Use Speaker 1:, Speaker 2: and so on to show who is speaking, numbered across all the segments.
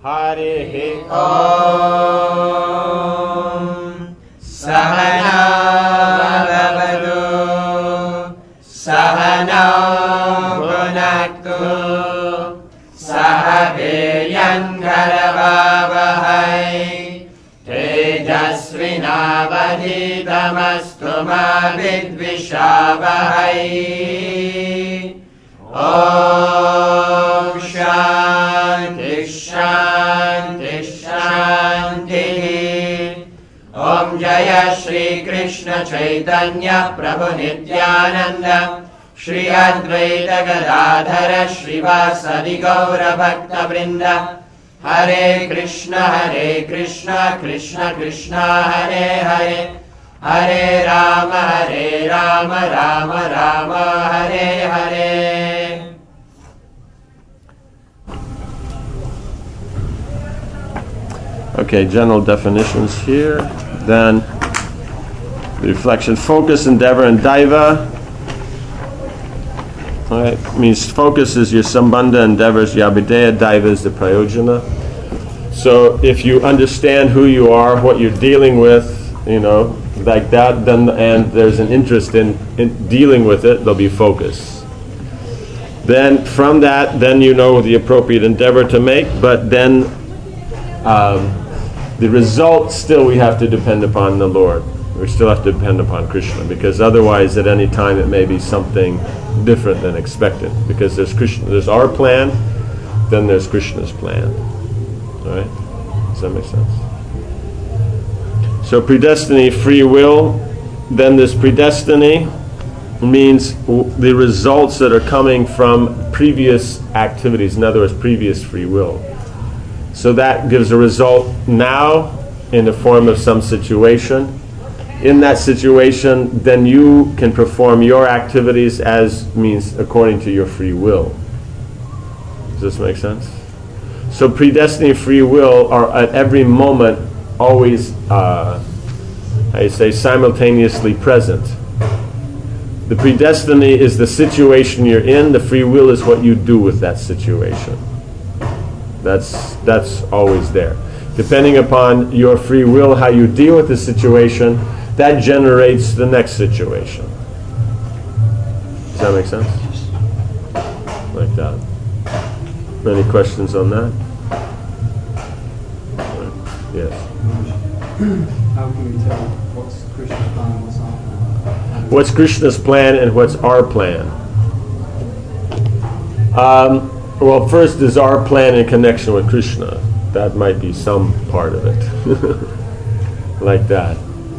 Speaker 1: Harihi
Speaker 2: Om Sahana Bhavatu Sahana Bhunaktu Sahaviryan Karavavahai Tejasvinavaditamastu ma vidvishavahai. Om Shanti Shanti Shanti. Om Jaya Shri Krishna Chaitanya Prabhu Nityananda Shri Advaita Gadadhara Shrivasadi Gaura Bhakta Vrinda. Hare Krishna Krishna Krishna Hare Hare, Hare Rama Rama Rama Hare Hare.
Speaker 1: Okay, general definitions here. Then the reflection, focus, endeavor, and daiva. All right, means focus is your sambandha, endeavor is your abhideya, daiva is the prayojana. So if you understand who you are, what you're dealing with, like that, then and there's an interest in dealing with it, there'll be focus. Then from that, then you know the appropriate endeavor to make, but then the result still we have to depend upon the Lord. We still have to depend upon Krishna, because otherwise at any time it may be something different than expected. Because there's our plan, then there's Krishna's plan. All right? Does that make sense? So predestiny, free will, then this predestiny means the results that are coming from previous activities, in other words, previous free will. So that gives a result now in the form of some situation. In that situation, then you can perform your activities as means according to your free will. Does this make sense? So predestiny, free will are at every moment always, simultaneously present. The predestiny is the situation you're in. The free will is what you do with that situation. That's always there. Depending upon your free will, how you deal with the situation, that generates the next situation. Does that make sense? Like that. Any questions on that? Yes.
Speaker 3: How can we tell what's Krishna's plan and what's our plan?
Speaker 1: What's Krishna's plan and what's our plan? Well, first is our plan in connection with Krishna. That might be some part of it. Like that.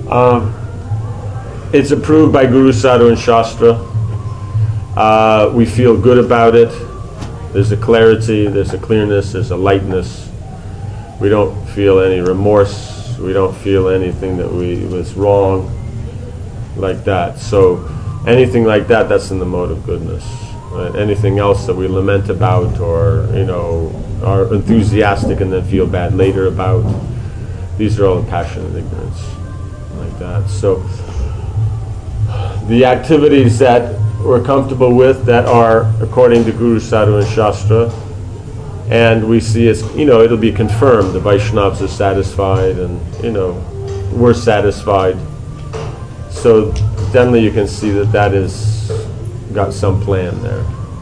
Speaker 1: It's approved by Guru, Sadhu, and Shastra. We feel good about it. There's a clarity, there's a clearness, there's a lightness. We don't feel any remorse. We don't feel anything that was wrong. Like that. So anything like that, that's in the mode of goodness. Right? Anything else that we lament about or, are enthusiastic and then feel bad later about, these are all in passion and ignorance. Like that. So the activities that we're comfortable with that are according to Guru, Sadhu, and Shastra, and we see as, it'll be confirmed. The Vaishnavas are satisfied and, we're satisfied. So generally you can see that is got some plan there.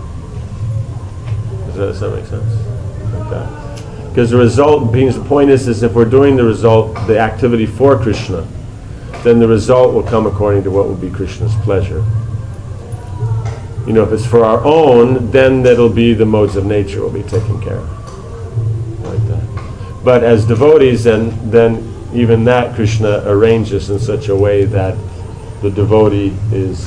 Speaker 1: Does that make sense? Like that. Because the result, the point is if we're doing the activity for Krishna, then the result will come according to what will be Krishna's pleasure. If it's for our own, then that'll be the modes of nature will be taken care of. Like that. But as devotees, then even that Krishna arranges in such a way that the devotee is,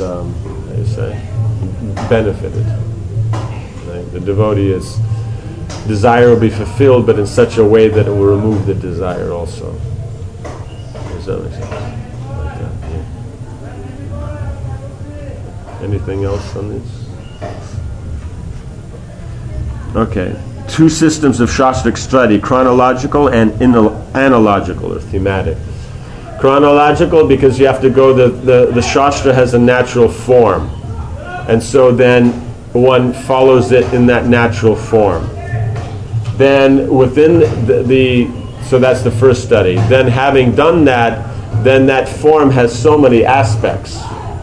Speaker 1: benefited. Right? The devotee desire will be fulfilled, but in such a way that it will remove the desire also. Does that make sense? Like that, yeah. Anything else on this? Okay. Two systems of Shastric study, chronological and analogical or thematic. Chronological because you have to go, the Shastra has a natural form. And so then one follows it in that natural form. then within so that's the first study. Then having done that, then that form has so many aspects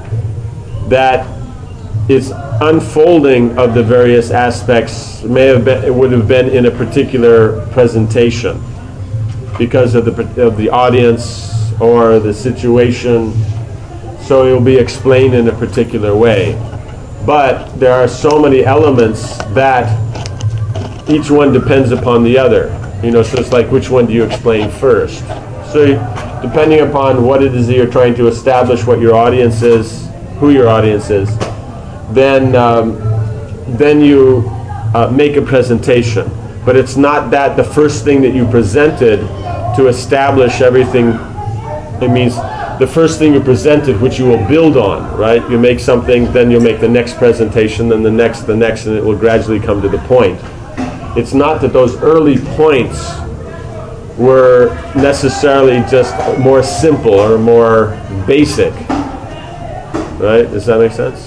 Speaker 1: that its unfolding of the various aspects would have been in a particular presentation because of the audience or the situation. So it will be explained in a particular way. But there are so many elements that each one depends upon the other. So it's like, which one do you explain first? So depending upon what it is that you're trying to establish, what your audience is, who your audience is, then you make a presentation. But it's not that the first thing that you presented to establish everything. It means the first thing you presented, which you will build on, right? You make something, then you'll make the next presentation, then the next, and it will gradually come to the point. It's not that those early points were necessarily just more simple or more basic, right? Does that make sense?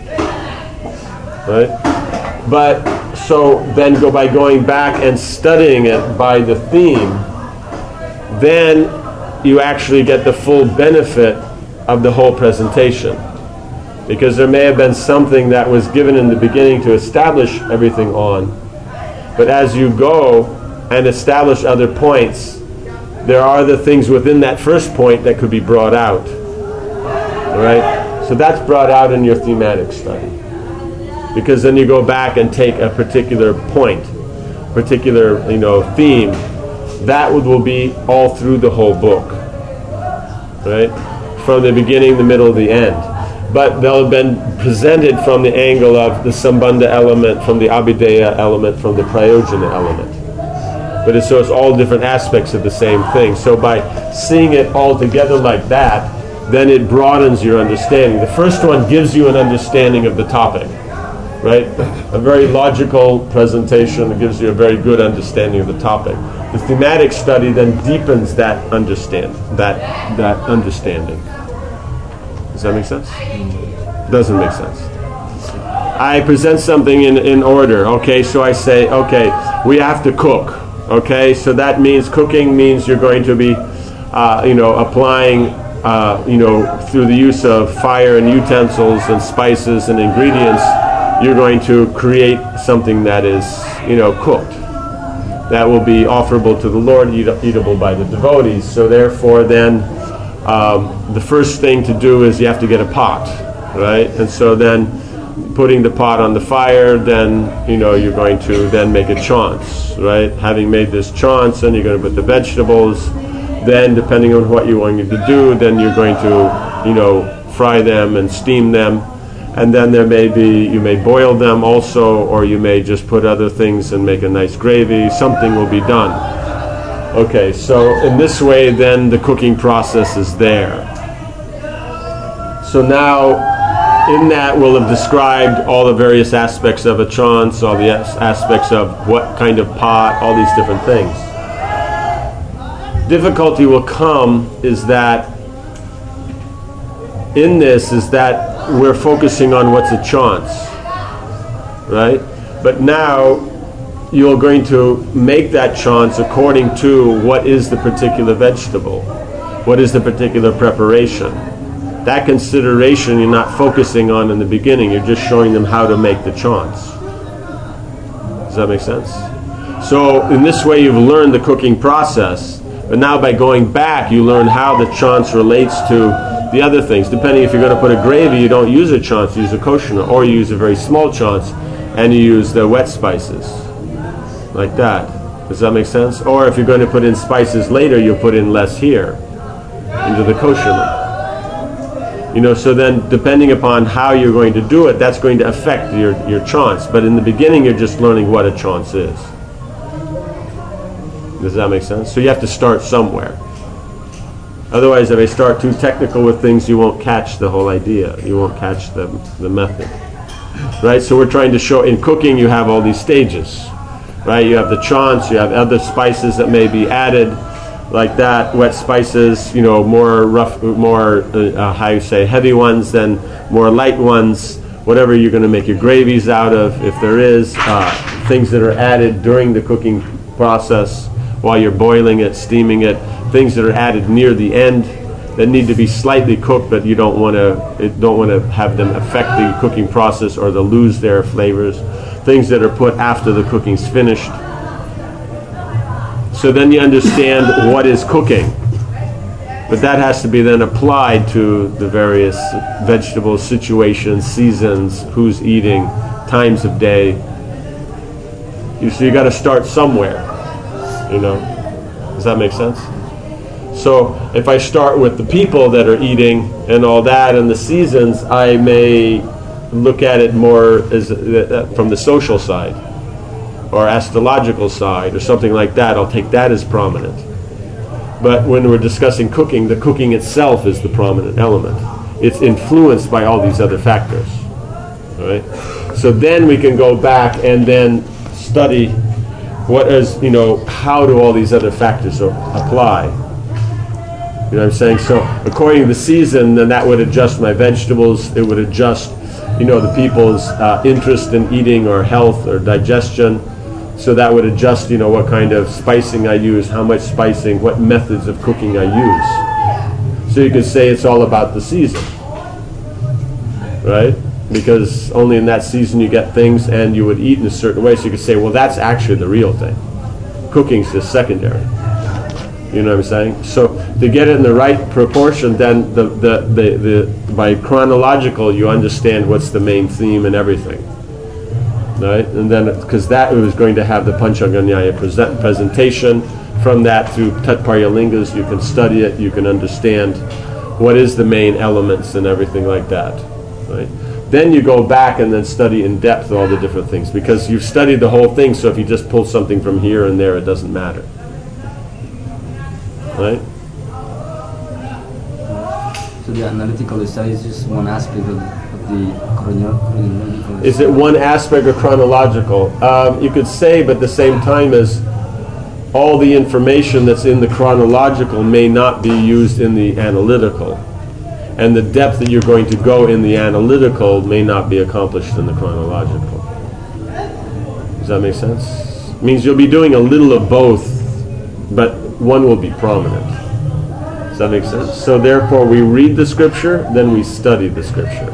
Speaker 1: Right? But so then by going back and studying it by the theme, then you actually get the full benefit of the whole presentation. Because there may have been something that was given in the beginning to establish everything on, but as you go and establish other points, there are the things within that first point that could be brought out. All right? So that's brought out in your thematic study. Because then you go back and take a particular point, particular theme, that will be all through the whole book, right? From the beginning, the middle, the end. But they'll have been presented from the angle of the Sambandha element, from the Abhideya element, from the Prayojana element. But it's all different aspects of the same thing. So by seeing it all together like that, then it broadens your understanding. The first one gives you an understanding of the topic, right? A very logical presentation that gives you a very good understanding of the topic. The thematic study then deepens that understanding. Does that make sense? Doesn't make sense. I present something in order. Okay, so I say, okay, we have to cook. Okay, so that means cooking means you're going to be, applying, through the use of fire and utensils and spices and ingredients, you're going to create something that is, cooked. That will be offerable to the Lord, eatable by the devotees. So therefore then, the first thing to do is you have to get a pot, right? And so then putting the pot on the fire, then, you're going to then make a chaunce, right? Having made this chaunce, then you're going to put the vegetables. Then, depending on what you're going to do, then you're going to, fry them and steam them. And then you may boil them also, or you may just put other things and make a nice gravy. Something will be done. Okay, so in this way, then the cooking process is there. So now, in that, we'll have described all the various aspects of a chaunce, all the aspects of what kind of pot, all these different things. Difficulty will come is that in this is that we're focusing on what's a chaunce, right? But now you're going to make that chaunce according to what is the particular vegetable, what is the particular preparation. That consideration you're not focusing on in the beginning, you're just showing them how to make the chaunce. Does that make sense? So in this way you've learned the cooking process, but now by going back you learn how the chaunce relates to the other things. Depending if you're going to put a gravy, you don't use a chaunce, you use a koshana, or you use a very small chaunce and you use the wet spices. Like that. Does that make sense? Or if you're going to put in spices later, you'll put in less here into the koshana. So then depending upon how you're going to do it, that's going to affect your chaunce. But in the beginning, you're just learning what a chaunce is. Does that make sense? So you have to start somewhere. Otherwise, if I start too technical with things, you won't catch the whole idea. You won't catch the method. Right? So we're trying to show, in cooking, you have all these stages. Right? You have the chaunce, you have other spices that may be added, like that, wet spices, more rough, more, heavy ones, then more light ones, whatever you're going to make your gravies out of, if there is, things that are added during the cooking process while you're boiling it, steaming it, things that are added near the end that need to be slightly cooked, but you don't want to have them affect the cooking process or they'll lose their flavors. Things that are put after the cooking's finished. So then you understand what is cooking. But that has to be then applied to the various vegetables, situations, seasons, who's eating, times of day. So you got to start somewhere, you know. Does that make sense? So if I start with the people that are eating and all that and the seasons, I may look at it more as from the social side or astrological side or something like that. I'll take that as prominent. But when we're discussing cooking, the cooking itself is the prominent element. It's influenced by all these other factors. All right? So then we can go back and then study what is, how do all these other factors apply. You know what I'm saying? So according to the season, then that would adjust my vegetables. It would adjust, the people's interest in eating or health or digestion. So that would adjust, what kind of spicing I use, how much spicing, what methods of cooking I use. So you could say it's all about the season, right? Because only in that season you get things and you would eat in a certain way. So you could say, well, that's actually the real thing. Cooking's just secondary. You know what I'm saying? So to get it in the right proportion, then by chronological, you understand what's the main theme and everything. Right? And then, because that was going to have the Panchaganyaya presentation. From that, through Tatparya Lingas, you can study it, you can understand what is the main elements and everything like that. Right? Then you go back and then study in depth all the different things, because you've studied the whole thing, so if you just pull something from here and there, it doesn't matter. Right?
Speaker 4: So the analytical study is just one aspect of the chronological.
Speaker 1: Is it one aspect or chronological? You could say, but at the same time as all the information that's in the chronological may not be used in the analytical. And the depth that you're going to go in the analytical may not be accomplished in the chronological. Does that make sense? It means you'll be doing a little of both, but one will be prominent. Does that make sense? So therefore we read the scripture, then we study the scripture.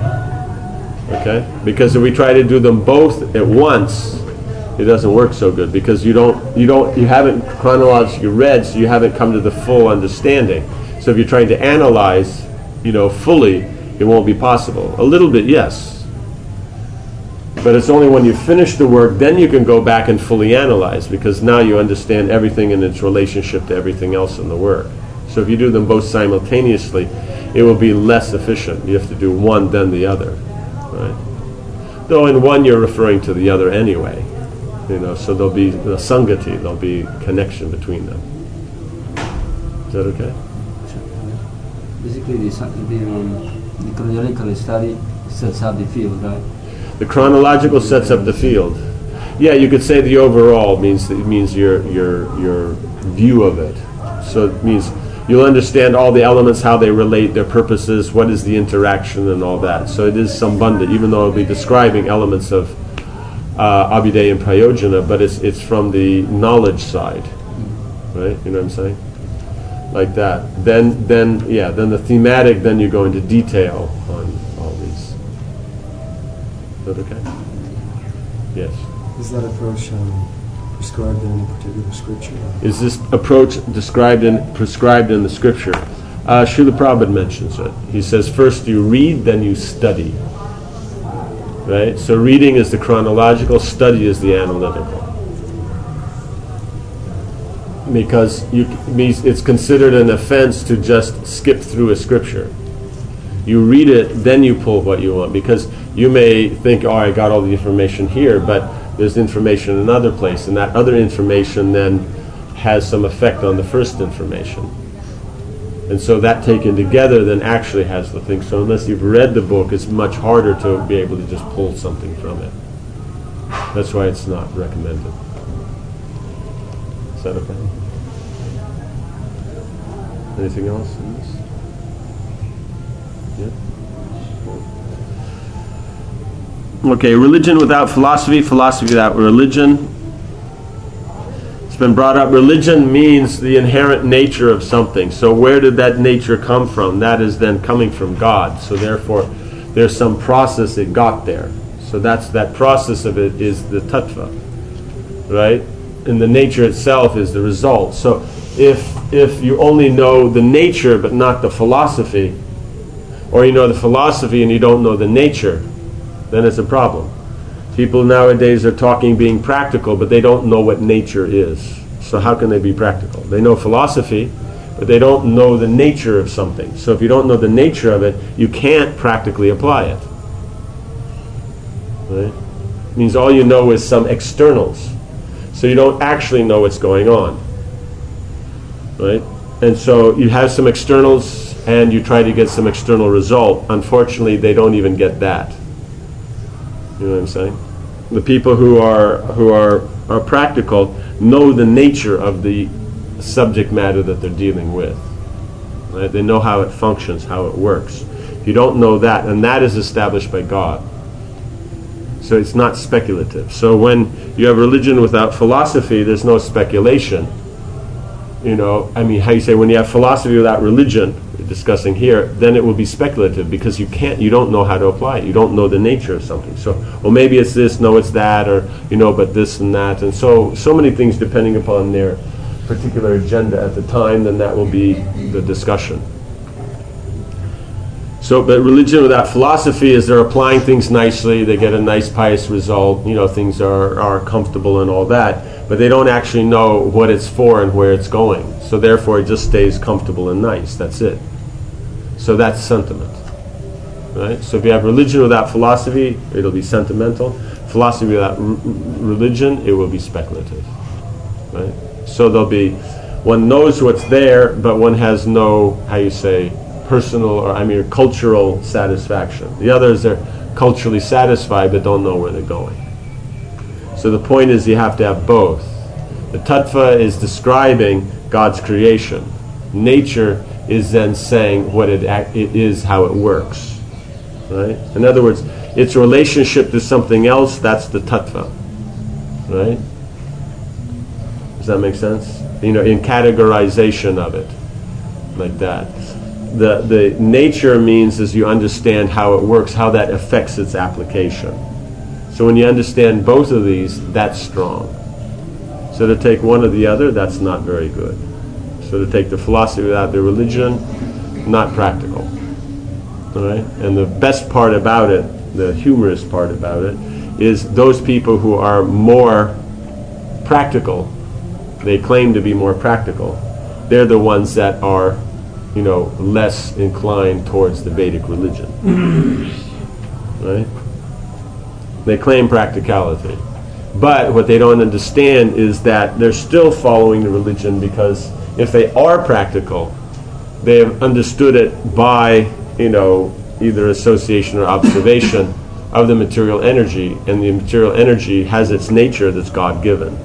Speaker 1: Okay? Because if we try to do them both at once, it doesn't work so good, because you haven't chronologically read, so you haven't come to the full understanding. So if you're trying to analyze, fully, it won't be possible. A little bit, yes. But it's only when you finish the work, then you can go back and fully analyze, because now you understand everything in its relationship to everything else in the work. So if you do them both simultaneously, it will be less efficient. You have to do one, then the other. Right? Though in one you're referring to the other anyway. So there'll be the sangati, there'll be connection between them. Is that okay?
Speaker 4: Basically, the chronological study sets up the field, right?
Speaker 1: The chronological sets up the field. Yeah, you could say the overall means your view of it. So it means you'll understand all the elements, how they relate, their purposes, what is the interaction and all that. So it is sambandha, even though it'll be describing elements of abhidaya and prayojana, but it's from the knowledge side, right? You know what I'm saying? Like that. Then the thematic, then you go into detail on all these. Is that okay? Yes.
Speaker 5: Is that approach prescribed in any particular scripture?
Speaker 1: Is this approach prescribed in the scripture? Srila Prabhupada mentions it. He says first you read, then you study. Right? So reading is the chronological, study is the analytical. Because it's considered an offense to just skip through a scripture. You read it, then you pull what you want. Because you may think, I got all the information here, but there's information in another place, and that other information then has some effect on the first information. And so that taken together then actually has the thing. So unless you've read the book, it's much harder to be able to just pull something from it. That's why it's not recommended. Is that okay? Anything else in this? Yeah? Okay, religion without philosophy, philosophy without religion. It's been brought up. Religion means the inherent nature of something. So where did that nature come from? That is then coming from God. So therefore, there's some process it got there. So that process of it is the tattva, right? And the nature itself is the result. So if you only know the nature but not the philosophy, or you know the philosophy and you don't know the nature, then it's a problem. People nowadays are talking being practical, but they don't know what nature is. So how can they be practical? They know philosophy, but they don't know the nature of something. So if you don't know the nature of it, you can't practically apply it. Right? It means all you know is some externals. So you don't actually know what's going on. Right? And so you have some externals and you try to get some external result. Unfortunately, they don't even get that. You know what I'm saying? The people who are practical know the nature of the subject matter that they're dealing with. Right? They know how it functions, how it works. If you don't know that, and that is established by God. So it's not speculative. So when you have religion without philosophy, there's no speculation. You know, I mean, how you say when you have philosophy without religion, we're discussing here, then it will be speculative because you don't know how to apply it. You don't know the nature of something. So, well, maybe it's this, no, it's that, or, you know, but this and that. And so many things depending upon their particular agenda at the time, then that will be the discussion. So, but religion without philosophy is they're applying things nicely, they get a nice pious result, you know, things are comfortable and all that, but they don't actually know what it's for and where it's going. So therefore it just stays comfortable and nice, that's it. So that's sentiment. Right? So if you have religion without philosophy, it'll be sentimental. Philosophy without religion, it will be speculative. Right? So there'll be, one knows what's there, but one has no, how you say, personal or cultural satisfaction. The others are culturally satisfied but don't know where they're going. So the point is you have to have both. The tattva is describing God's creation. Nature is then saying what it is, how it works. Right? In other words, its relationship to something else, that's the tattva. Right? Does that make sense? You know, in categorization of it, like that. The nature means as you understand how it works, how that affects its application. So when you understand both of these, that's strong. So to take one or the other, that's not very good. So to take the philosophy without the religion, not practical. All right? And the best part about it, the humorous part about it, is those people who are more practical, they claim to be more practical, they're the ones that are, you know, less inclined towards the Vedic religion. Right? They claim practicality. But what they don't understand is that they're still following the religion because if they are practical, they have understood it by, you know, either association or observation of the material energy, and the material energy has its nature that's God-given.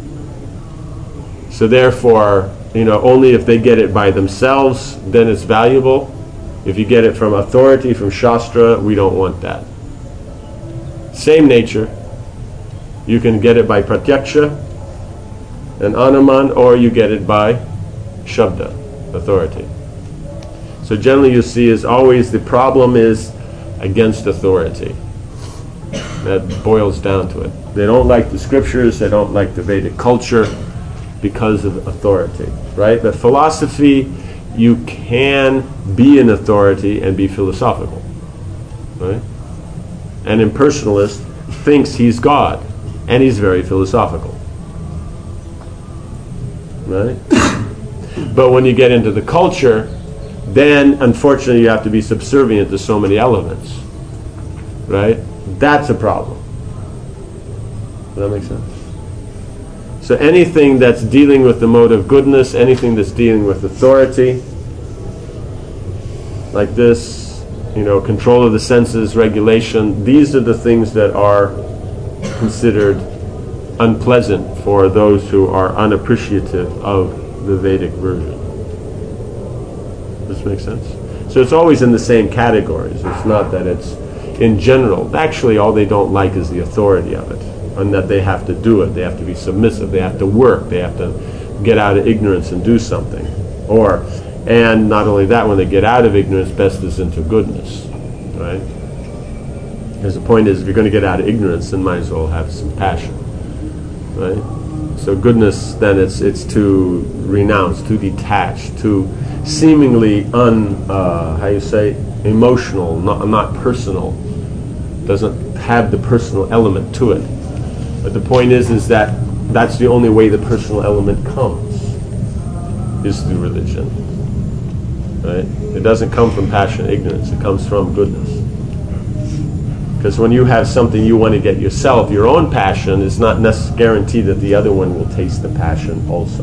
Speaker 1: So therefore, you know, only if they get it by themselves, then it's valuable. If you get it from authority, from Shastra, we don't want that. Same nature. You can get it by Pratyaksha and Anuman, or you get it by Shabda, authority. So generally you see is always the problem is against authority. That boils down to it. They don't like the scriptures, they don't like the Vedic culture, because of authority, right? But philosophy, you can be an authority and be philosophical, right? An impersonalist thinks he's God, and he's very philosophical, right? But when you get into the culture, then unfortunately you have to be subservient to so many elements, right? That's a problem. Does that make sense? So anything that's dealing with the mode of goodness, anything that's dealing with authority, like this, you know, control of the senses, regulation, these are the things that are considered unpleasant for those who are unappreciative of the Vedic version. Does this make sense? So it's always in the same categories. It's not that it's, in general. Actually, all they don't like is the authority of it, and that they have to do it. They have to be submissive. They have to work. They have to get out of ignorance and do something. And not only that, when they get out of ignorance, best is into goodness, right? Because the point is, if you're going to get out of ignorance, then might as well have some passion, right? So goodness, then it's to renounce, to detach, to seemingly emotional, not personal, doesn't have the personal element to it. But the point is that that's the only way the personal element comes, is through religion, right? It doesn't come from passion and ignorance, it comes from goodness. Because when you have something you want to get yourself, your own passion, is not necessarily guaranteed that the other one will taste the passion also.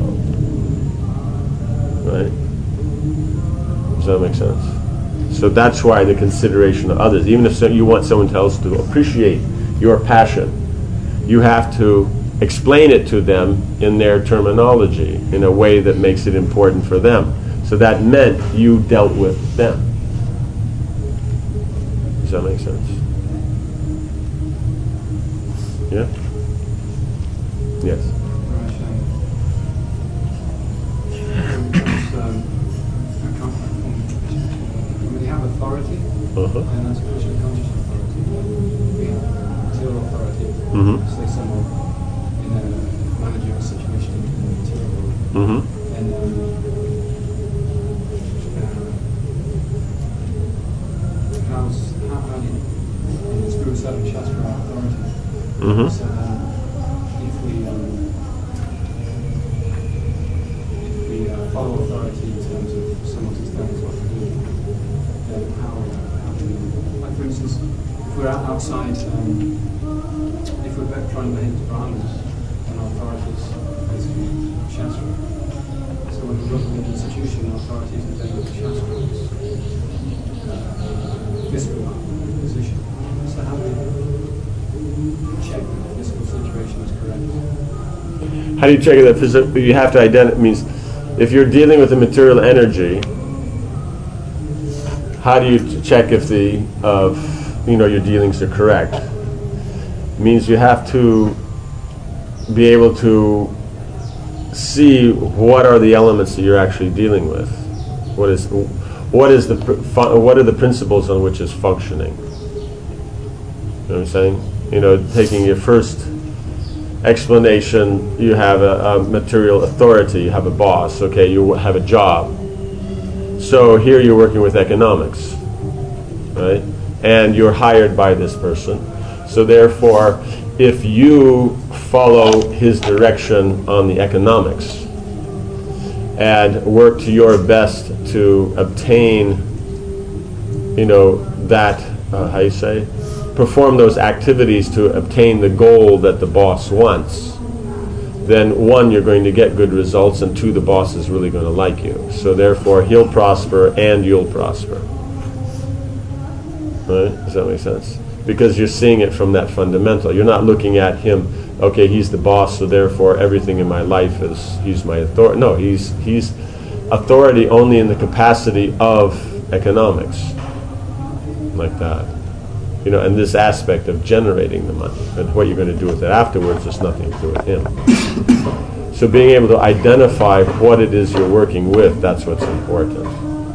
Speaker 1: Right? Does that make sense? So that's why the consideration of others, even if you want someone else to appreciate your passion, you have to explain it to them in their terminology, in a way that makes it important for them. So that meant you dealt with them. Does that make sense? Yeah? Yes.
Speaker 3: When we have authority, and that's Krishna conscious authority. We have material authority, say someone in a managerial situation in the material world. And how do you, in this Guru Sadhu Shastra authority, so if we follow authority in terms of someone who's telling us what to do, then how do we, like for instance, if we're outside, if we're trying to behave as Brahmins, then our authority is basically Shastra. So when we look at an institution, our authority is the Shastra, physical position. So how do we check that the physical situation is correct?
Speaker 1: How do you check that physical? You have to identify. Means if you're dealing with the material energy, how do you check if your dealings are correct? Means you have to be able to see what are the elements that you're actually dealing with. What are the principles on which it's functioning? You know what I'm saying? Taking your first explanation, you have a material authority, you have a boss, okay, you have a job. So here you're working with economics, right? And you're hired by this person. So therefore, if you follow his direction on the economics and work to your best to obtain, perform those activities to obtain the goal that the boss wants, then one, you're going to get good results, and two, the boss is really going to like you. So therefore, he'll prosper and you'll prosper. Right? Does that make sense? Because you're seeing it from that fundamental. You're not looking at him, okay, he's the boss, so therefore everything in my life he's my authority. No, he's authority only in the capacity of economics. Like that. And this aspect of generating the money, and what you're going to do with it afterwards has nothing to do with him. So being able to identify what it is you're working with, that's what's important.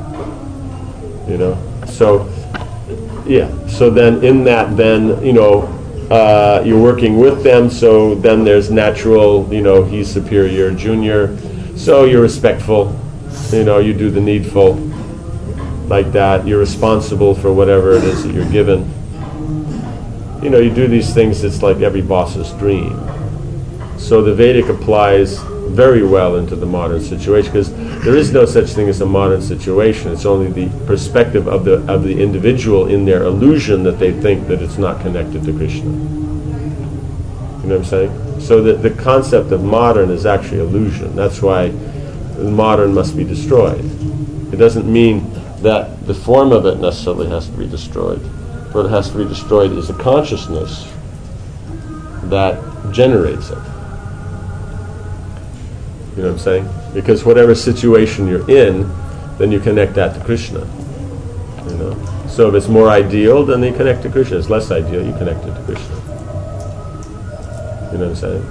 Speaker 1: So then in that, you're working with them, so then there's natural, he's superior, junior, so you're respectful, you do the needful, like that, you're responsible for whatever it is that you're given. You do these things, it's like every boss's dream. So the Vedic applies very well into the modern situation, because there is no such thing as a modern situation. It's only the perspective of the individual in their illusion that they think that it's not connected to Krishna. You know what I'm saying? So the concept of modern is actually illusion. That's why the modern must be destroyed. It doesn't mean that the form of it necessarily has to be destroyed. What has to be destroyed is the consciousness that generates it. You know what I'm saying? Because whatever situation you're in, then you connect that to Krishna. So if it's more ideal, then you connect to Krishna. If it's less ideal, you connect it to Krishna. You know what I'm saying?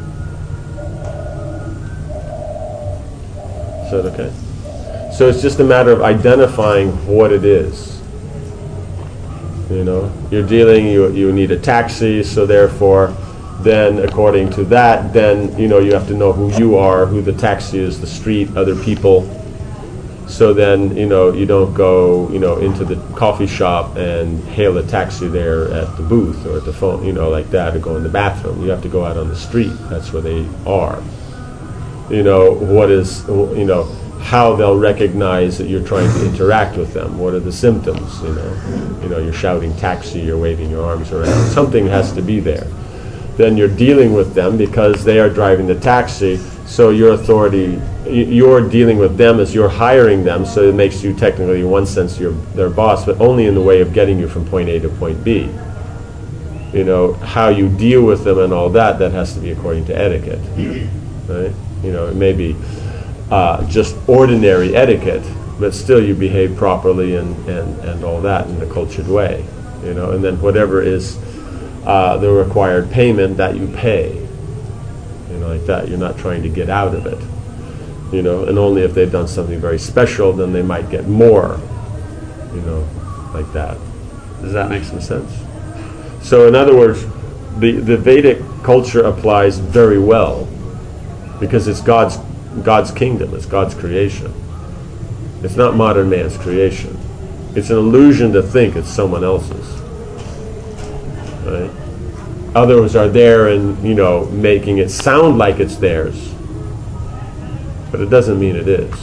Speaker 1: Is that okay? So it's just a matter of identifying what it is. You know, you're dealing, you need a taxi, so therefore, then according to that, then, you know, you have to know who you are, who the taxi is, the street, other people. So then, you know, you don't go, you know, into the coffee shop and hail a taxi there at the booth or at the phone, you know, like that, or go in the bathroom. You have to go out on the street. That's where they are. You know, what is, you know, how they'll recognize that you're trying to interact with them. What are the symptoms, you know? You know, you're shouting taxi, you're waving your arms around. Something has to be there. Then you're dealing with them because they are driving the taxi, so your authority, you're dealing with them as you're hiring them, so it makes you technically, in one sense, you're their boss, but only in the way of getting you from point A to point B. You know, how you deal with them and all that, that has to be according to etiquette. Right? You know, it may be just ordinary etiquette, but still you behave properly and all that in a cultured way. You know, and then whatever is the required payment that you pay. You know, like that. You're not trying to get out of it. You know, and only if they've done something very special, then they might get more. You know, like that. Does that make some sense? So in other words, the Vedic culture applies very well because it's God's kingdom, it's God's creation. It's not modern man's creation. It's an illusion to think it's someone else's. Right? Others are there and, you know, making it sound like it's theirs. But it doesn't mean it is.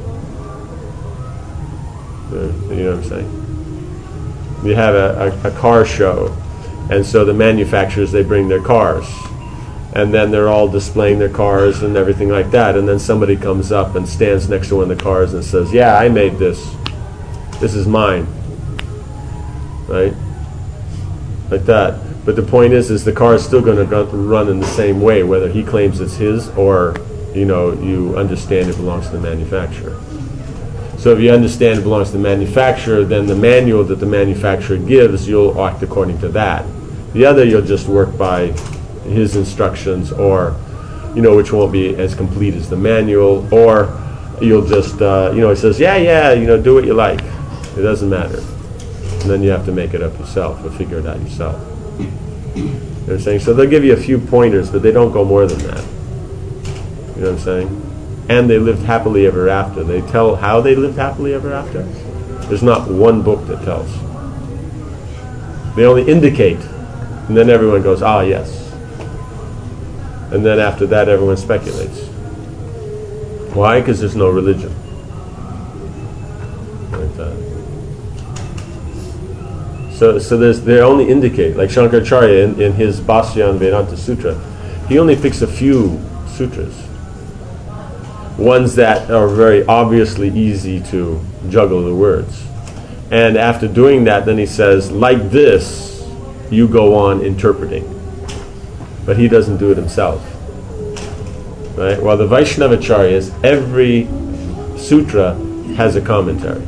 Speaker 1: You know what I'm saying? You have a car show, and so the manufacturers, they bring their cars. And then they're all displaying their cars and everything like that. And then somebody comes up and stands next to one of the cars and says, yeah, I made this. This is mine. Right? Like that. But the point is the car is still going to run in the same way, whether he claims it's his or, you know, you understand it belongs to the manufacturer. So if you understand it belongs to the manufacturer, then the manual that the manufacturer gives, you'll act according to that. The other, you'll just work by his instructions, or, you know, which won't be as complete as the manual, or you'll just, you know, it says, yeah, you know, do what you like. It doesn't matter. And then you have to make it up yourself or figure it out yourself. You know what I'm saying? So they'll give you a few pointers, but they don't go more than that. You know what I'm saying? And they lived happily ever after. They tell how they lived happily ever after. There's not one book that tells. They only indicate, and then everyone goes, ah, yes. And then after that, everyone speculates. Why? Because there's no religion. Like that. So they only indicate, like Shankaracharya in his Bhashya Vedanta Sutra, he only picks a few sutras. Ones that are very obviously easy to juggle the words. And after doing that, then he says, like this, you go on interpreting. But he doesn't do it himself. Right? While the Vaishnavacharyas, every sutra has a commentary.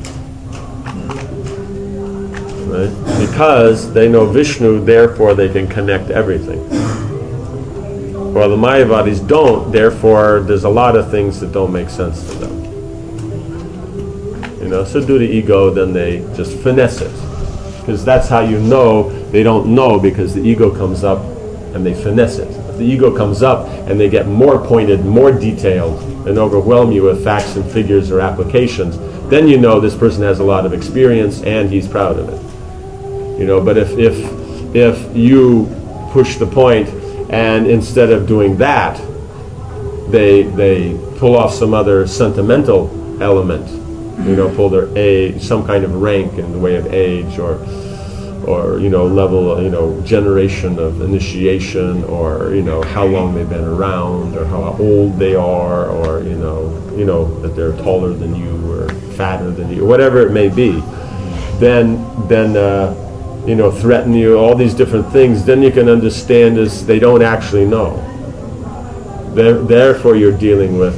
Speaker 1: Right? Because they know Vishnu, therefore they can connect everything. While the Mayavadis don't, therefore there's a lot of things that don't make sense to them. You know, so due to ego, then they just finesse it. Because that's how you know they don't know, because the ego comes up and they finesse it. If the ego comes up and they get more pointed, more detailed, and overwhelm you with facts and figures or applications, then you know this person has a lot of experience and he's proud of it. You know, but if you push the point and instead of doing that, they pull off some other sentimental element, you know, pull their age, some kind of rank in the way of age, or you know, level, you know, generation of initiation, or, you know, how long they've been around, or how old they are, or you know that they're taller than you or fatter than you, whatever it may be, then you know, threaten you, all these different things, then you can understand is they don't actually know. Therefore you're dealing with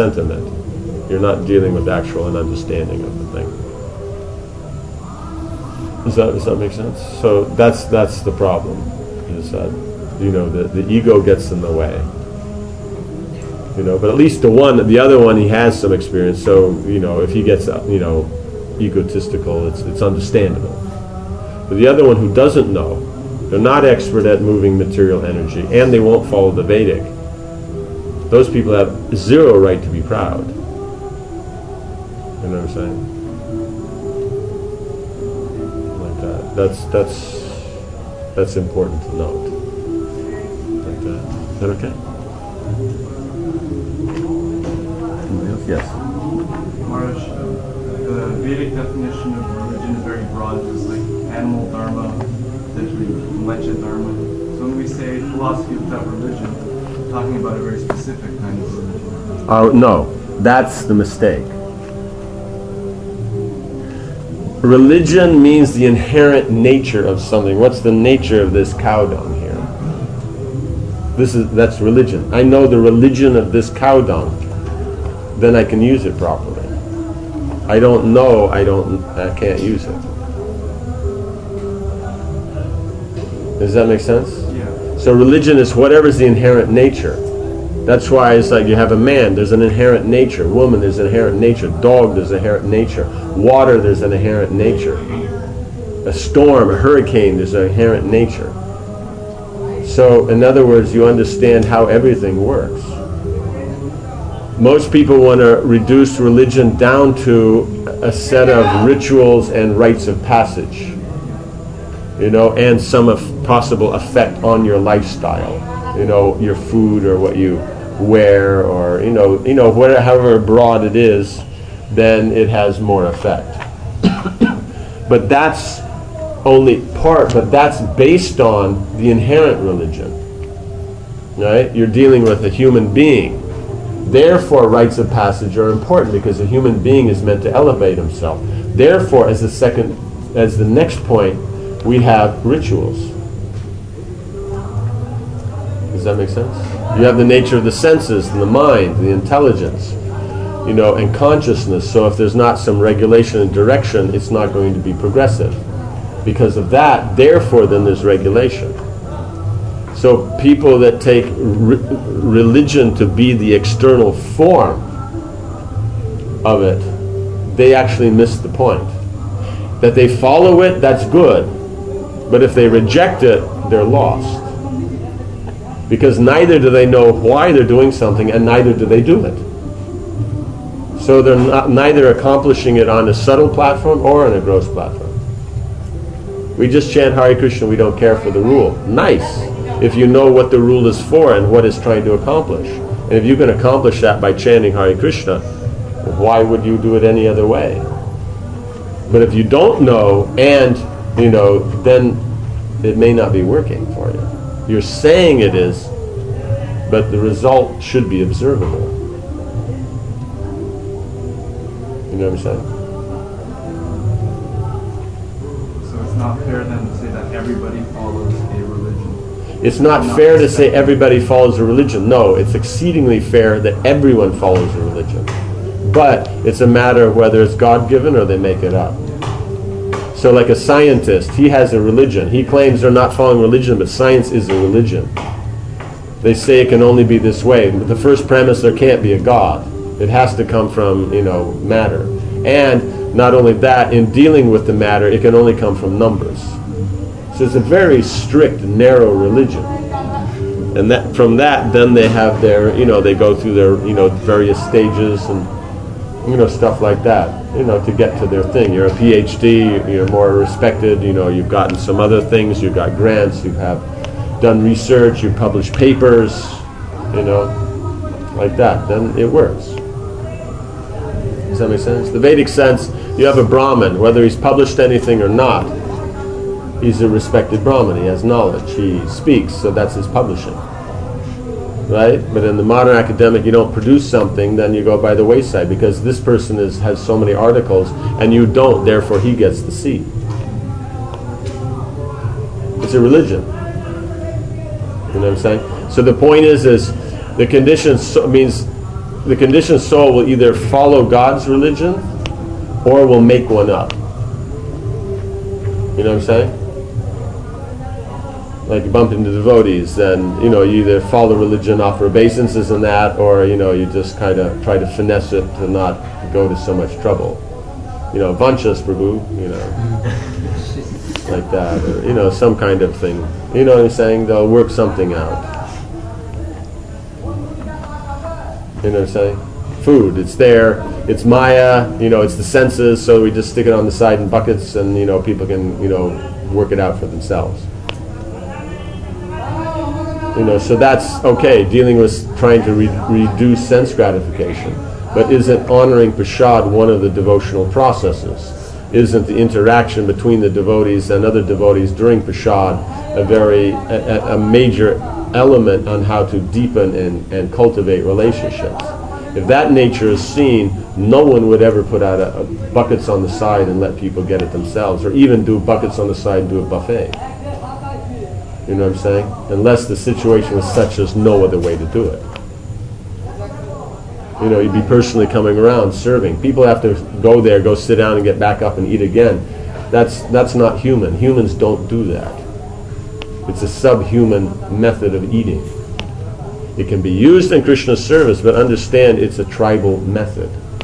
Speaker 1: sentiment. You're not dealing with actual and understanding of the thing. Does that make sense? So that's the problem, is that, the ego gets in the way. But at least the other one, he has some experience, so, if he gets, egotistical, it's understandable. But the other one who doesn't know, they're not expert at moving material energy, and they won't follow the Vedic, those people have zero right to be proud. You know what I'm saying? Like that. That's important to note. Like that. Is that okay? Yes.
Speaker 6: Maharaj, the Vedic definition of religion is very broad. There's like animal dharma, potentially lecha dharma. So when we say philosophy without religion, we're talking about a very specific kind of religion.
Speaker 1: No, that's the mistake. Religion means the inherent nature of something. What's the nature of this cow dung here? That's religion. I know the religion of this cow dung, then I can use it properly. I don't know, I can't use it. Does that make sense?
Speaker 6: Yeah.
Speaker 1: So religion is whatever's the inherent nature. That's why it's like you have a man, there's an inherent nature. Woman, there's an inherent nature. Dog, there's an inherent nature. Water, there's an inherent nature. A storm, a hurricane, there's an inherent nature. So, in other words, you understand how everything works. Most people want to reduce religion down to a set of rituals and rites of passage, and some possible effect on your lifestyle, your food or what you wear, or whatever, however broad it is, then it has more effect. But that's only part, but that's based on the inherent religion, right? You're dealing with a human being. Therefore, rites of passage are important, because a human being is meant to elevate himself. Therefore, as the next point, we have rituals. Does that make sense? You have the nature of the senses, and the mind, the intelligence, and consciousness. So if there's not some regulation and direction, it's not going to be progressive. Because of that, therefore, then there's regulation. So people that take religion to be the external form of it, they actually miss the point. That they follow it, that's good. But if they reject it, they're lost. Because neither do they know why they're doing something, and neither do they do it. So they're neither accomplishing it on a subtle platform or on a gross platform. We just chant Hare Krishna, we don't care for the rule. Nice, if you know what the rule is for and what it's trying to accomplish. And if you can accomplish that by chanting Hare Krishna, why would you do it any other way? But if you don't know, and then it may not be working for you. You're saying it is, but the result should be observable. You know what I'm saying?
Speaker 6: So it's not fair then to say that everybody follows a religion.
Speaker 1: It's not fair to say everybody follows a religion. No, it's exceedingly fair that everyone follows a religion. But it's a matter of whether it's God-given or they make it up. So like a scientist, he has a religion. He claims they're not following religion, but science is a religion. They say it can only be this way. But the first premise, there can't be a God. It has to come from, matter. And not only that, in dealing with the matter, it can only come from numbers. So it's a very strict, narrow religion. And that from that, then they have their, they go through their, various stages and, stuff like that, to get to their thing. You're a PhD, you're more respected, you've gotten some other things, you've got grants, you have done research, you've published papers, like that. Then it works. Does that make sense? The Vedic sense, you have a Brahmin, whether he's published anything or not, he's a respected Brahmin, he has knowledge, he speaks, so that's his publishing. Right? But in the modern academic, you don't produce something, then you go by the wayside, because this person has so many articles, and you don't, therefore he gets the seat. It's a religion. You know what I'm saying? So the point is the conditioned soul will either follow God's religion or will make one up. You You know what I'm saying? Like you bump into devotees, and you either follow religion off obeisances and that, or you just kind of try to finesse it to not go to so much trouble. Vanchas Prabhu, like that, or some kind of thing. You know what I'm saying? They'll work something out. You know what I'm saying? Food, it's there, it's Maya, it's the senses, so we just stick it on the side in buckets, and people can work it out for themselves. So that's okay, dealing with trying to reduce sense gratification. But isn't honoring Prasad one of the devotional processes? Isn't the interaction between the devotees and other devotees during Prasad a major element on how to deepen and cultivate relationships? If that nature is seen, no one would ever put out buckets on the side and let people get it themselves, or even do buckets on the side and do a buffet. You know what I'm saying? Unless the situation was such as no other way to do it. You'd be personally coming around serving. People have to go there, go sit down and get back up and eat again. That's not human. Humans don't do that. It's a subhuman method of eating. It can be used in Krishna's service, but understand it's a tribal method.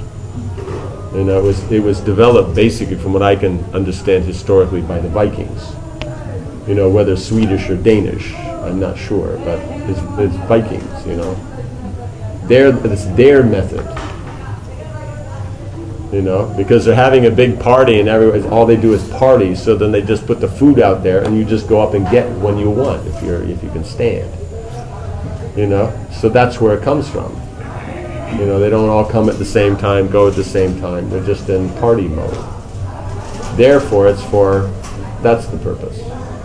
Speaker 1: It was developed basically, from what I can understand historically, by the Vikings. Whether Swedish or Danish, I'm not sure, but it's Vikings, It's their method. Because they're having a big party and all they do is party, so then they just put the food out there and you just go up and get when you want, if you can stand. So that's where it comes from. They don't all come at the same time, go at the same time. They're just in party mode. Therefore, that's the purpose.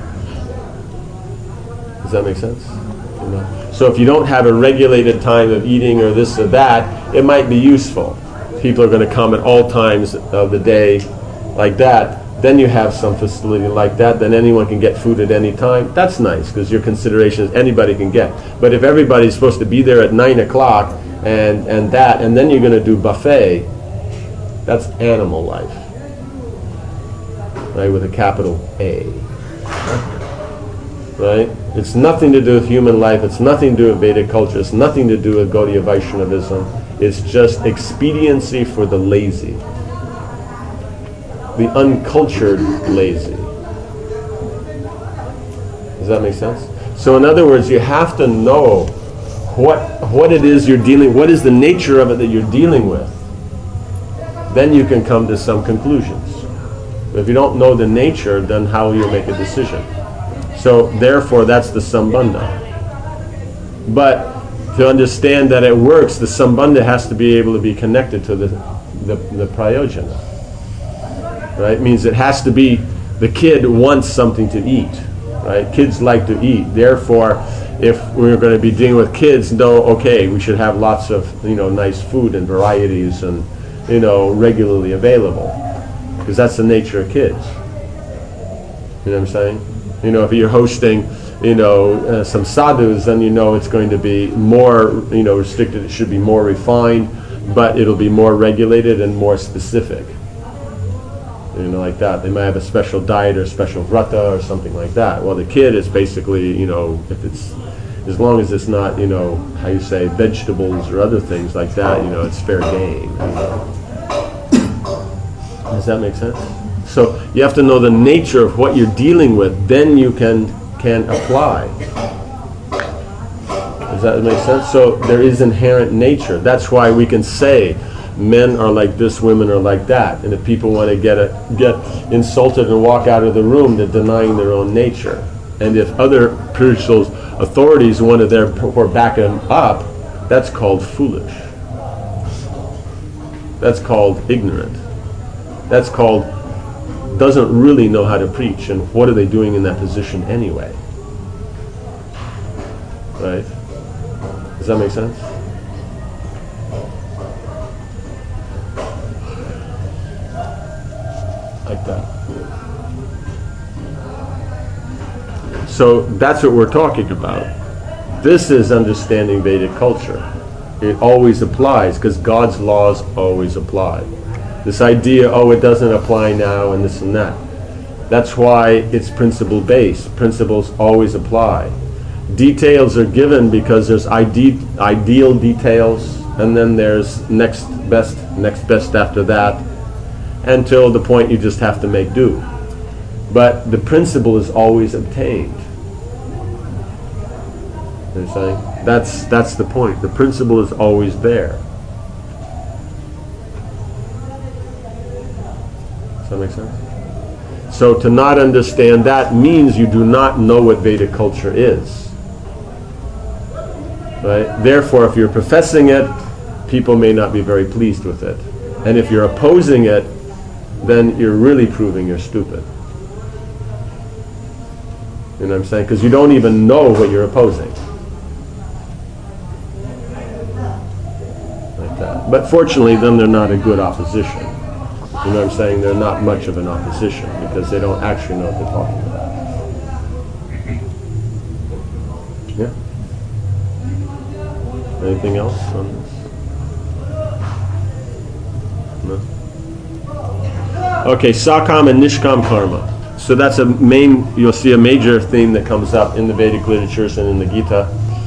Speaker 1: Does that make sense? So if you don't have a regulated time of eating or this or that, it might be useful. People are going to come at all times of the day like that. Then you have some facility like that, then anyone can get food at any time. That's nice, because your consideration is anybody can get. But if everybody's supposed to be there at 9 o'clock and then you're going to do buffet, that's animal life. Right, with a capital A. Right? It's nothing to do with human life. It's nothing to do with Vedic culture. It's nothing to do with Gaudiya Vaishnavism. It's just expediency for the lazy. The uncultured lazy. Does that make sense? So in other words, you have to know what it is you're dealing, what is the nature of it that you're dealing with. Then you can come to some conclusions. If you don't know the nature, then how will you make a decision? So therefore, that's the sambandha. But to understand that it works, the sambandha has to be able to be connected to the prayojana. Right? It means it has to be, the kid wants something to eat. Right? Kids like to eat. Therefore, if we're going to be dealing with kids, we should have lots of nice food and varieties and regularly available, because that's the nature of kids. You know what I'm saying? If you're hosting, some sadhus, then it's going to be more, restricted. It should be more refined, but it'll be more regulated and more specific. Like that. They might have a special diet or special vrata or something like that. Well, the kid is basically, if it's, as long as it's not, vegetables or other things like that, it's fair game. Does that make sense? So you have to know the nature of what you're dealing with, then you can apply. Does that make sense? So there is inherent nature. That's why we can say men are like this, women are like that. And if people want to get insulted and walk out of the room, they're denying their own nature. And if other spiritual authorities want to therefore back them up, that's called foolish. That's called ignorant. That's called doesn't really know how to preach, and what are they doing in that position anyway? Right? Does that make sense? Like that. So that's what we're talking about. This is understanding Vedic culture. It always applies, because God's laws always apply. This idea, it doesn't apply now and this and that. That's why it's principle-based. Principles always apply. Details are given because there's ideal details, and then there's next best after that, until the point you just have to make do. But the principle is always obtained. You know what I'm saying? That's the point. The principle is always there. Does that make sense? So to not understand that means you do not know what Vedic culture is. Right? Therefore, if you're professing it, people may not be very pleased with it. And if you're opposing it, then you're really proving you're stupid. You know what I'm saying? Because you don't even know what you're opposing. Like that. But fortunately, then they're not a good opposition. You know what I'm saying? They're not much of an opposition because they don't actually know what they're talking about. Yeah? Anything else on this? No? Okay, Sakam and Nishkam karma. So that's you'll see a major theme that comes up in the Vedic literatures and in the Gita.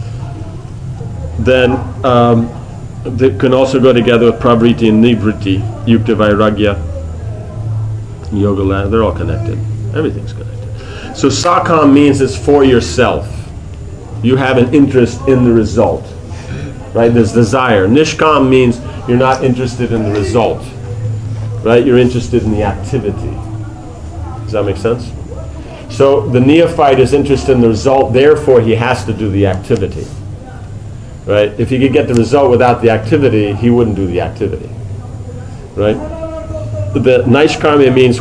Speaker 1: Then they can also go together with Pravriti and Nivritti, Yukta Vairagya, Yoga, they're all connected. Everything's connected. So Sakam means it's for yourself. You have an interest in the result. Right? There's desire. Nishkam means you're not interested in the result. Right? You're interested in the activity. Does that make sense? So the neophyte is interested in the result, therefore he has to do the activity. Right? If he could get the result without the activity, he wouldn't do the activity. Right? The Naishkarmya means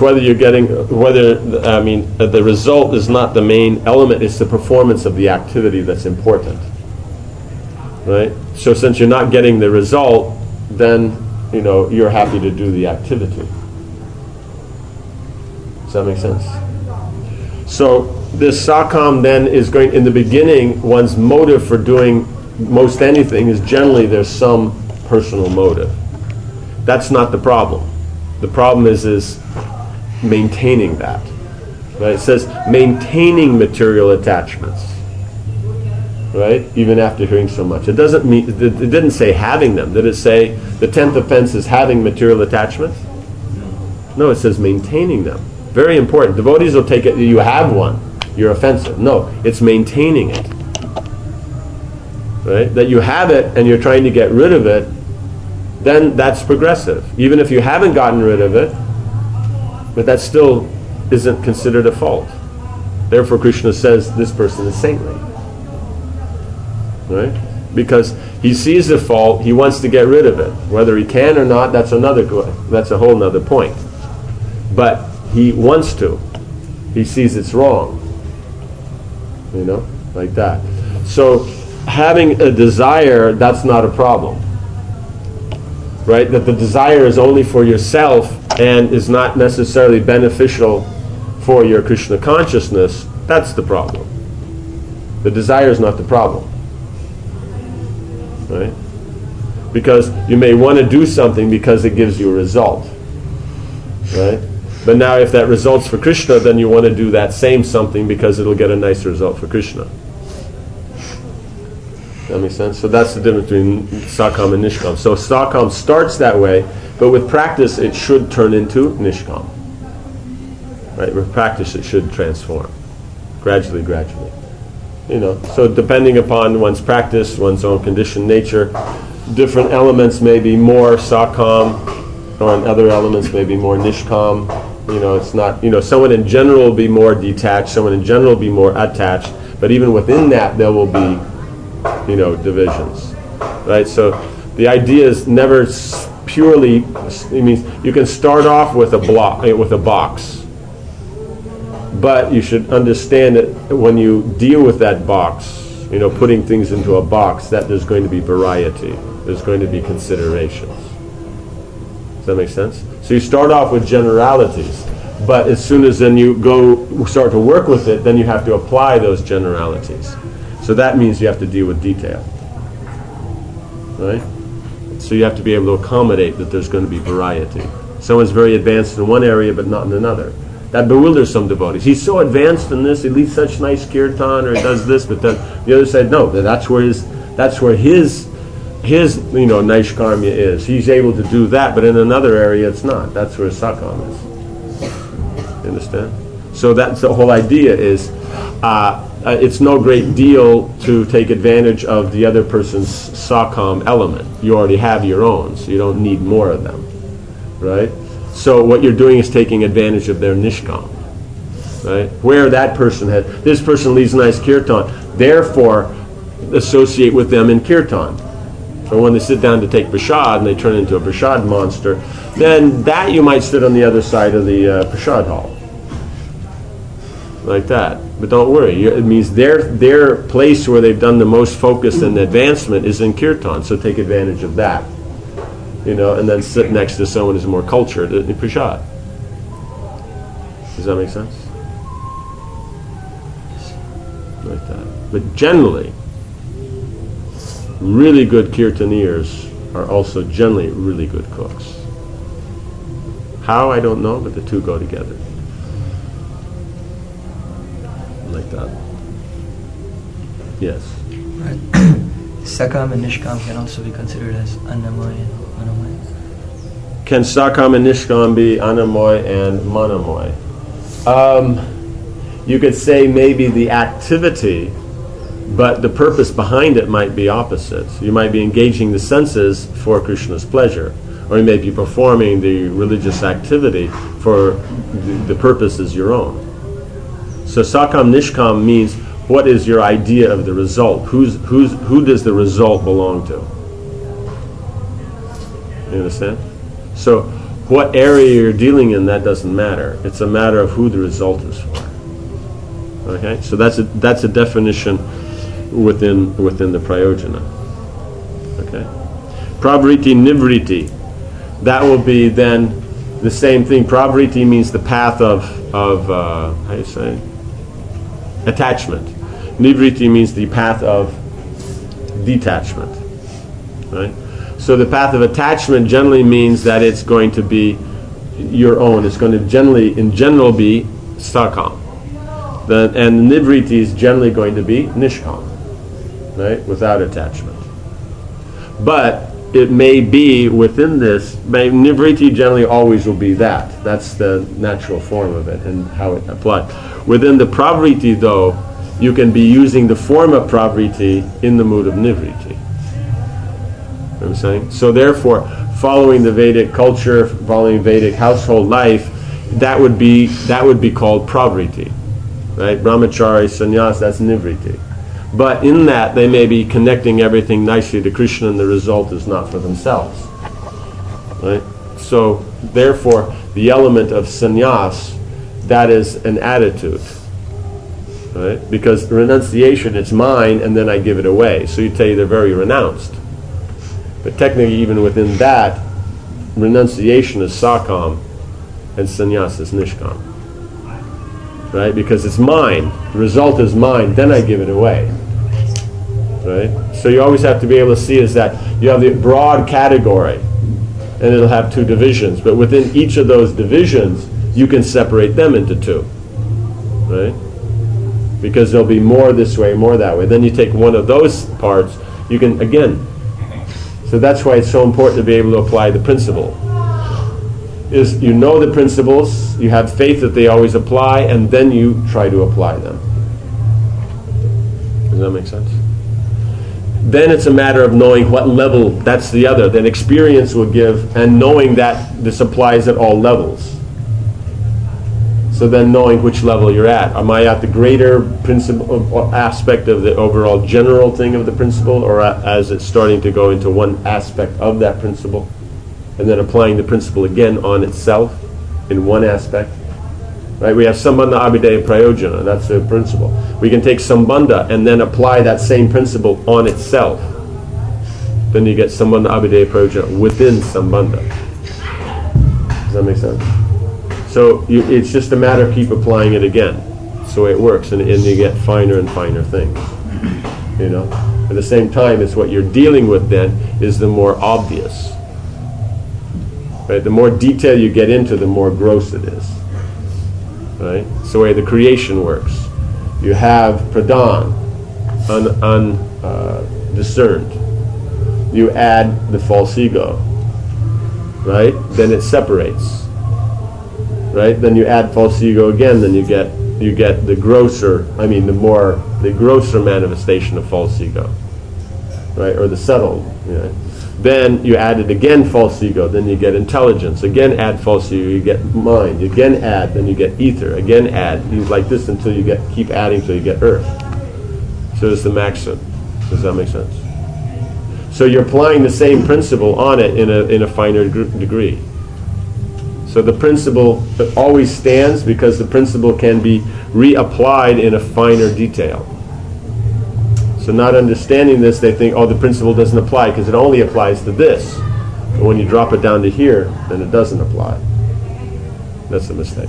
Speaker 1: the result is not the main element, it's the performance of the activity that's important. Right? So since you're not getting the result, then you're happy to do the activity. Does that make sense? So this Sakam then is going, in the beginning, one's motive for doing most anything is generally there's some personal motive. That's not the problem. The problem is maintaining that. Right? It says maintaining material attachments. Right? Even after hearing so much. It doesn't mean, it didn't say having them. Did it say the 10th offense is having material attachments? No, it says maintaining them. Very important. Devotees will take it, you have one, you're offensive. No, it's maintaining it. Right? That you have it and you're trying to get rid of it, then that's progressive. Even if you haven't gotten rid of it, but that still isn't considered a fault. Therefore Krishna says this person is saintly. Right? Because he sees the fault, he wants to get rid of it. Whether he can or not, that's a whole nother point. But he wants to. He sees it's wrong. Like that. So having a desire, that's not a problem. Right? That the desire is only for yourself and is not necessarily beneficial for your Krishna consciousness, that's the problem. The desire is not the problem. Right? Because you may want to do something because it gives you a result. Right? But now if that result's for Krishna, then you want to do that same something because it'll get a nice result for Krishna. That makes sense? So that's the difference between Sakam and Nishkam. So Sakam starts that way, but with practice it should turn into Nishkam. Right? With practice it should transform. Gradually. So depending upon one's practice, one's own conditioned nature, different elements may be more Sakam, or other elements may be more Nishkam. It's not, someone in general will be more detached, someone in general will be more attached, but even within that there will be, divisions. Right? So the idea is never purely, it means you can start off with a box. But you should understand that when you deal with that box, putting things into a box, that there's going to be variety. There's going to be considerations. Does that make sense? So you start off with generalities, but as soon as then you start to work with it, then you have to apply those generalities. So that means you have to deal with detail. Right? So you have to be able to accommodate that there's going to be variety. Someone's very advanced in one area but not in another. That bewilders some devotees. He's so advanced in this, he leads such nice kirtan, or he does this, but then the other side, no, that's where his Naishkarmya is. He's able to do that, but in another area it's not. That's where Sakam is. You understand? So that's the whole idea is, it's no great deal to take advantage of the other person's Sakam element. You already have your own, so you don't need more of them. Right? So what you're doing is taking advantage of their Nishkam. Right? Where that person this person leads nice kirtan, therefore associate with them in kirtan. So when they sit down to take prasad and they turn into a prasad monster, then that you might sit on the other side of the prasad hall. Like that. But don't worry, it means their place where they've done the most focus and advancement is in kirtan, so take advantage of that. And then sit next to someone who's more cultured in prasad. Does that make sense? Like that. But generally, really good kirtaniers are also generally really good cooks. How, I don't know, but the two go together. Like that. Yes.
Speaker 7: Right. Sakam and Nishkam can also be considered as Annamoy and Manamoy.
Speaker 1: Can Sakam and Nishkam be Annamoy and Manamoy? You could say maybe the activity, but the purpose behind it might be opposite. You might be engaging the senses for Krishna's pleasure, or you may be performing the religious activity for the purpose is your own. So Sakam Nishkam means, what is your idea of the result? Who does the result belong to? You understand? So what area you're dealing in, that doesn't matter. It's a matter of who the result is for. Okay? So that's a definition within the prayojana. Okay? Pravriti Nivriti. That will be then the same thing. Pravriti means the path of how do you say? Attachment. Nivriti means the path of detachment. Right? So the path of attachment generally means that it's going to be your own. It's going to in general be Sakam. And Nivriti is generally going to be Nishkam. Right? Without attachment. But it may be within this, Nivriti generally always will be that. That's the natural form of it and how it applies. Within the Pravriti, though, you can be using the form of Pravriti in the mood of Nivriti. You know what I'm saying? So therefore, following the Vedic culture, following Vedic household life, that would be called Pravriti. Right? Brahmachari, sannyas, that's Nivriti. But in that, they may be connecting everything nicely to Krishna, and the result is not for themselves. Right? So, therefore, the element of sannyas, that is an attitude. Right? Because renunciation, it's mine, and then I give it away. So you say they're very renounced. But technically, even within that, renunciation is sakam, and sannyas is nishkam. Right? Because it's mine. The result is mine, then I give it away. Right? So you always have to be able to see is that you have the broad category, and it'll have two divisions. But within each of those divisions, you can separate them into two. Right? Because there'll be more this way, more that way. Then you take one of those parts, you can, again. So that's why it's so important to be able to apply the principle. Is you know the principles, you have faith that they always apply, and then you try to apply them. Does that make sense? Then it's a matter of knowing what level, that's the other, then experience will give, and knowing that this applies at all levels. So then knowing which level you're at. Am I at the greater principle aspect of the overall general thing of the principle, or as it's starting to go into one aspect of that principle? And then applying the principle again on itself in one aspect. Right? We have Sambandha, Abhideya, Prayojana. That's the principle. We can take Sambandha and then apply that same principle on itself. Then you get Sambandha, Abhideya, Prayojana within Sambandha. Does that make sense? So it's just a matter of keep applying it again. That's the way it works. And you get finer and finer things. You know? At the same time, it's what you're dealing with then is the more obvious. Right? The more detail you get into, the more gross it is. right? It's the way the creation works. You have pradhan, discerned. You add the false ego, right? Then it separates, right? Then you add false ego again, then you get the grosser manifestation of false ego, right? Or the subtle, right? Then you add it again, false ego, then you get intelligence. Again add false ego, you get mind. Again add, then you get ether. Again add, you like this until you keep adding till you get earth. So it's the maxim. Does that make sense? So you're applying the same principle on it in a finer degree. So the principle always stands because the principle can be reapplied in a finer detail. So not understanding this, they think, oh, the principle doesn't apply because it only applies to this. But when you drop it down to here, then it doesn't apply. That's a mistake.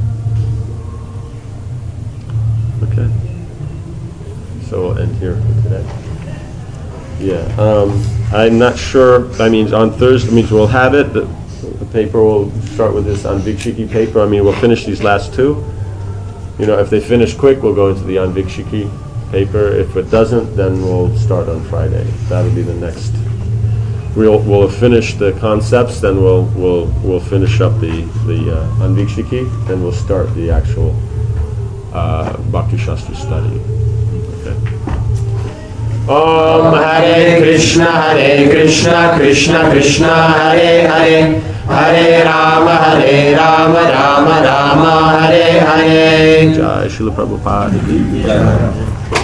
Speaker 1: Okay. So we'll end here for today. Yeah. I'm not sure. That means on Thursday, means we'll have it. The paper will start with this Anvikshiki paper. I mean, we'll finish these last two. You know, if they finish quick, we'll go into the Anvikshiki paper. If it doesn't, then we'll start on Friday. That'll be the next. We'll have finished the concepts, then we'll finish up the Anvikshiki, then we'll start the actual Bhakti Shastra study. Okay. Om Hare Krishna, Krishna Krishna, Hare Hare, Hare Rama, Rama Rama, Hare Hare. Jai Srila Prabhupada ki Jai.